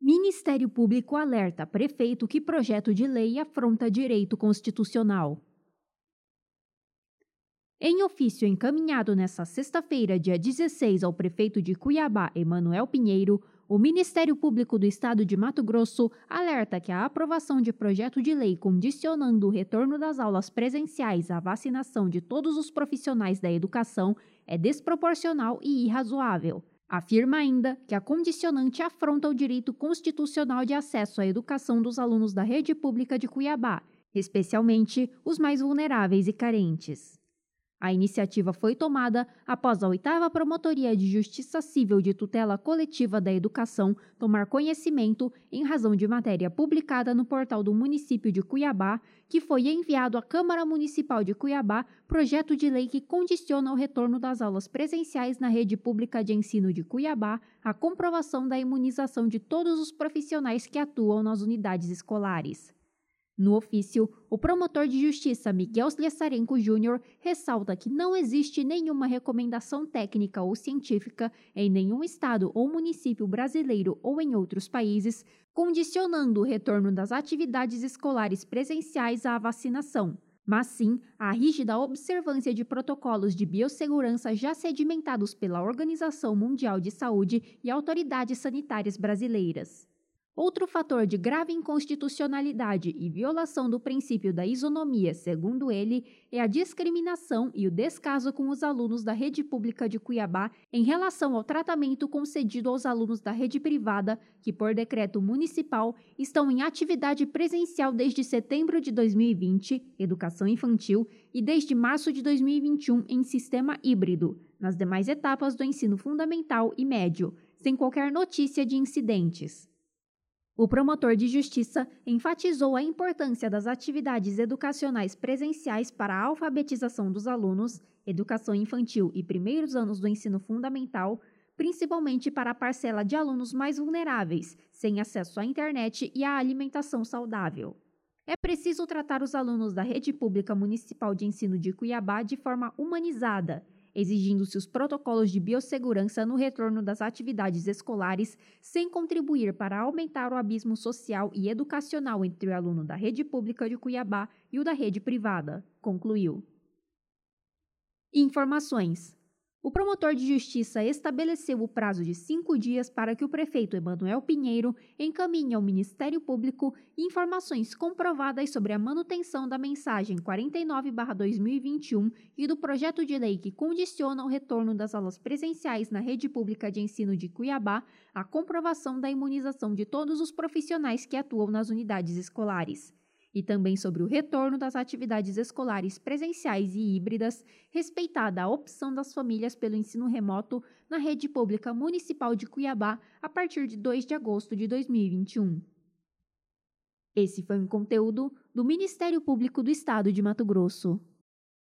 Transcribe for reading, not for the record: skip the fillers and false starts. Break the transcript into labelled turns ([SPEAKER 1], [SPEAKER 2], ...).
[SPEAKER 1] Ministério Público alerta prefeito que projeto de lei afronta direito constitucional. Em ofício encaminhado nesta sexta-feira, dia 16, ao prefeito de Cuiabá, Emanuel Pinheiro, o Ministério Público do Estado de Mato Grosso alerta que a aprovação de projeto de lei condicionando o retorno das aulas presenciais à vacinação de todos os profissionais da educação é desproporcional e irrazoável. Afirma ainda que a condicionante afronta o direito constitucional de acesso à educação dos alunos da rede pública de Cuiabá, especialmente os mais vulneráveis e carentes. A iniciativa foi tomada após a 8ª Promotoria de Justiça Civil de Tutela Coletiva da Educação tomar conhecimento, em razão de matéria publicada no portal do município de Cuiabá, que foi enviado à Câmara Municipal de Cuiabá projeto de lei que condiciona o retorno das aulas presenciais na rede pública de ensino de Cuiabá à comprovação da imunização de todos os profissionais que atuam nas unidades escolares. No ofício, o promotor de justiça Miguel Slessarenko Júnior ressalta que não existe nenhuma recomendação técnica ou científica em nenhum estado ou município brasileiro ou em outros países condicionando o retorno das atividades escolares presenciais à vacinação, mas sim à rígida observância de protocolos de biossegurança já sedimentados pela Organização Mundial de Saúde e autoridades sanitárias brasileiras. Outro fator de grave inconstitucionalidade e violação do princípio da isonomia, segundo ele, é a discriminação e o descaso com os alunos da rede pública de Cuiabá em relação ao tratamento concedido aos alunos da rede privada, que, por decreto municipal, estão em atividade presencial desde setembro de 2020, educação infantil, e desde março de 2021 em sistema híbrido, nas demais etapas do ensino fundamental e médio, sem qualquer notícia de incidentes. O promotor de justiça enfatizou a importância das atividades educacionais presenciais para a alfabetização dos alunos, educação infantil e primeiros anos do ensino fundamental, principalmente para a parcela de alunos mais vulneráveis, sem acesso à internet e à alimentação saudável. É preciso tratar os alunos da rede pública municipal de ensino de Cuiabá de forma humanizada, exigindo-se os protocolos de biossegurança no retorno das atividades escolares, sem contribuir para aumentar o abismo social e educacional entre o aluno da rede pública de Cuiabá e o da rede privada, concluiu. Informações. O promotor de justiça estabeleceu o prazo de 5 dias para que o prefeito Emanuel Pinheiro encaminhe ao Ministério Público informações comprovadas sobre a manutenção da mensagem 49/2021 e do projeto de lei que condiciona o retorno das aulas presenciais na rede pública de ensino de Cuiabá à comprovação da imunização de todos os profissionais que atuam nas unidades escolares. E também sobre o retorno das atividades escolares presenciais e híbridas, respeitada a opção das famílias pelo ensino remoto na rede pública municipal de Cuiabá a partir de 2 de agosto de 2021. Esse foi um conteúdo do Ministério Público do Estado de Mato Grosso.